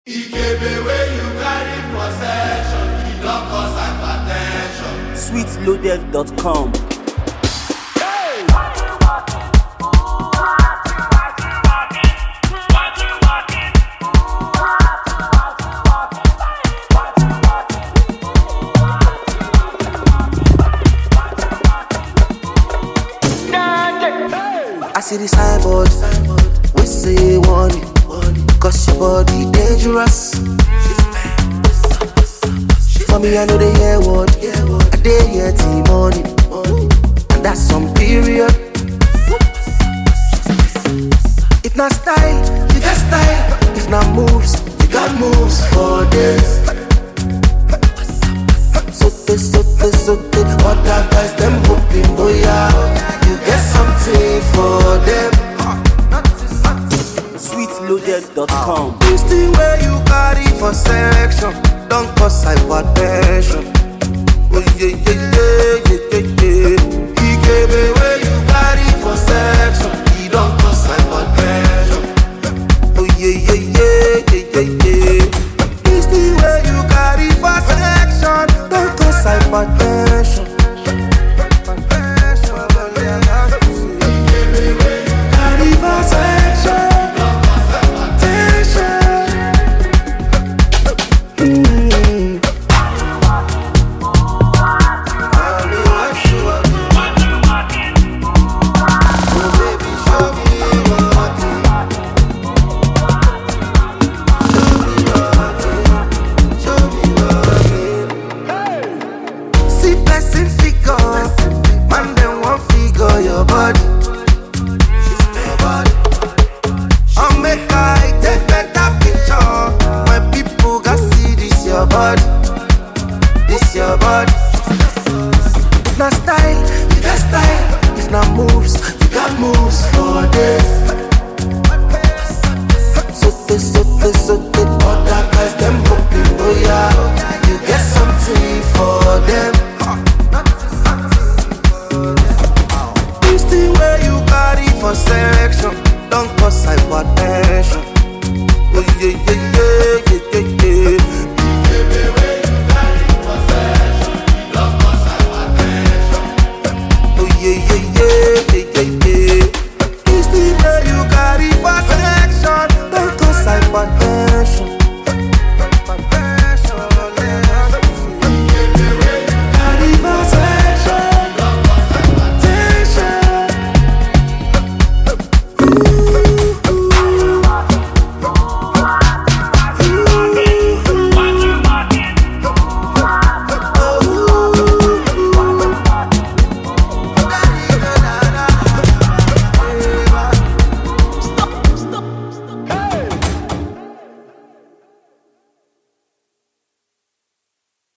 Ikebe where you carry possession, you don't cause hypertension. Sweetloaded.com. I see the signboard, we say warning, cause your body dangerous. Mommy, I know they hear what, I dey hear till morning, and that's some period. If not style, you got style. If not moves, you got moves for this. Sote, other guys them hoping, boy, you get something for them. Sweetloaded.com. This thing where you carry for section, don't cause hypertension. Oh yeah. Ikebe where you carry for section, you don't cause hypertension. Oh yeah. This thing where you carry for section, don't cause hypertension. Carry for section. This your body. If not style, you got style. If not moves, you got moves for this. Sote,